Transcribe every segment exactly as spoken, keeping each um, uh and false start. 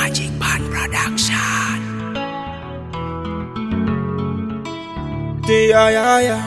Magic Band Production. Yeah, yeah, yeah.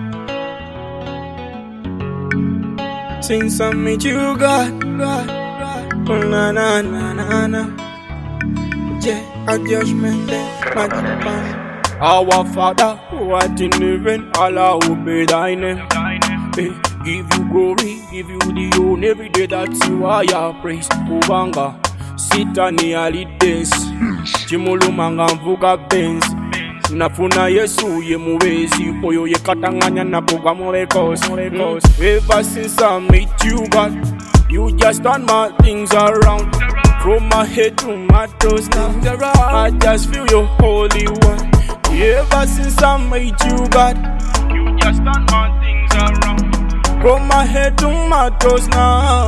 Sing some with you, God, God, God. Oh, na, na, na, na, na. Yeah, a judgment day, Magic Band. Our Father, who art in heaven, Allah will be thy name. Hey, give you glory, give you the honor every day that you are your praise. Ubanga, sitani alides, chimulumanga mvuga benz. Nafuna Yesu ye muwezi, oyo ye katanganya na boga morekos. Ever since I met you, God, you just turn my things around. From my head to my toes now, I just feel your holy one. Ever since I met you, God, you just turn my things around. From my head to my toes now,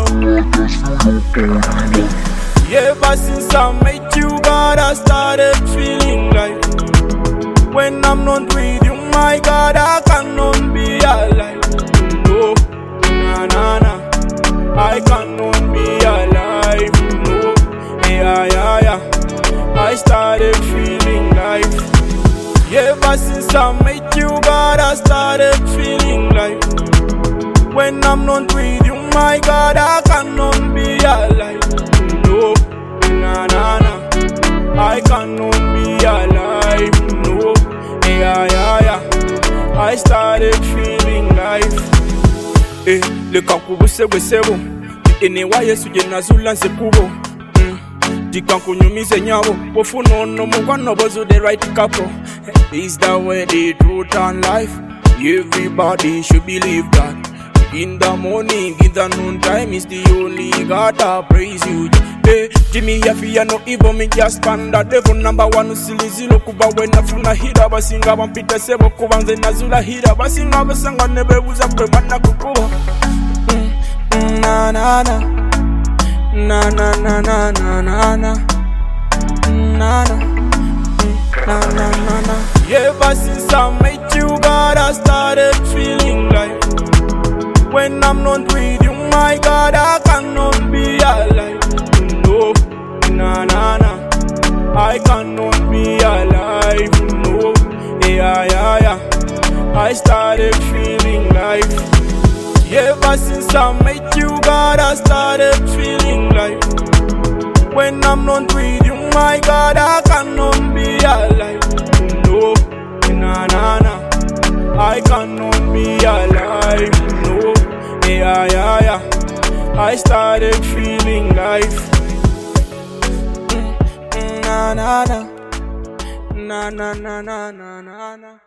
ever since I met you, God, I started feeling like when I'm not with you, my God, I cannot be alive. No, na na na, I cannot be alive. No, yeah yeah yeah, I started feeling life. Ever since I met you, God, I started feeling life. When I'm not with you, my God, I cannot be alive. No, na na na, I cannot be alive. No, yeah yeah yeah, I started feeling life. Eh, le kankubu sebo sebo, ene wa Yesu je nazula nzekubo. Di kanku nyumize nyabo, wofu no no mugano bozo the right couple. Is that way the truth and life? Everybody should believe that. In the morning, in the noon time, is the only God I praise you. Hey, Jimmy Yafi, no evil, me just panda. Devil number one, Usilizi, no Kuba, when I funa hida, Basinga, and Peter Sebo, Kuban, the Nazula hida, Basinga, Basanga, never was a Prebana Kukuba. Na na na, na na na na na na na, na na na na na. Ever since I met you, God, I started feeling like when I'm not with you, my God, I cannot be alive. No, na na na, I cannot be alive. No, yeah yeah yeah, I started feeling life. Ever since I met you, God, I started feeling life. When I'm not with you, my God, I cannot be alive. No, na na na, I cannot be alive. No, yeah yeah yeah, I started feeling life. Na na na, na na na na na na na.